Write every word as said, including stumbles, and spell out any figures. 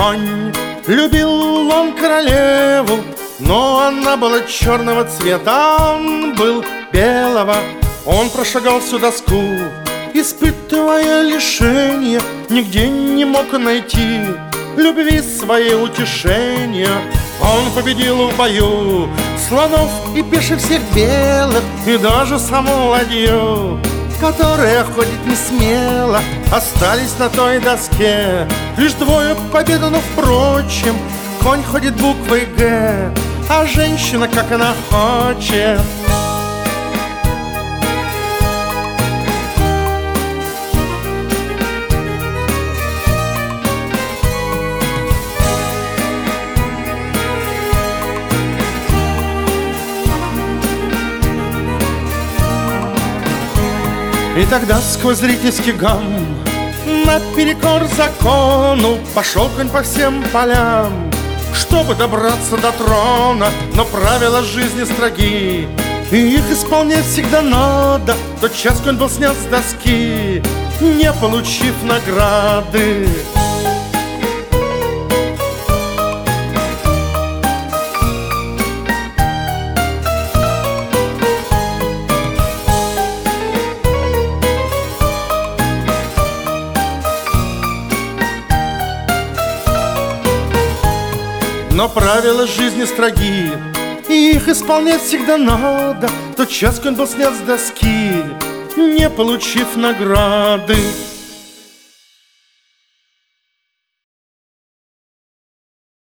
конь. Любил он королеву, но она была черного цвета, он был белого. Он прошагал всю доску, испытывая лишения, нигде не мог найти любви своей утешения. Он победил в бою слонов и пеших всех белых, и даже саму ладью, которая ходит не смело. Остались на той доске лишь двое победы, но впрочем конь ходит буквой Г, а женщина, как она хочет. И тогда сквозь зрительский гам, наперекор закону, пошел конь по всем полям, чтобы добраться до трона. Но правила жизни строги, и их исполнять всегда надо. Тот час конь был снят с доски, не получив награды. Но правила жизни строги, и их исполнять всегда надо. Тот час конь был снят с доски, не получив награды.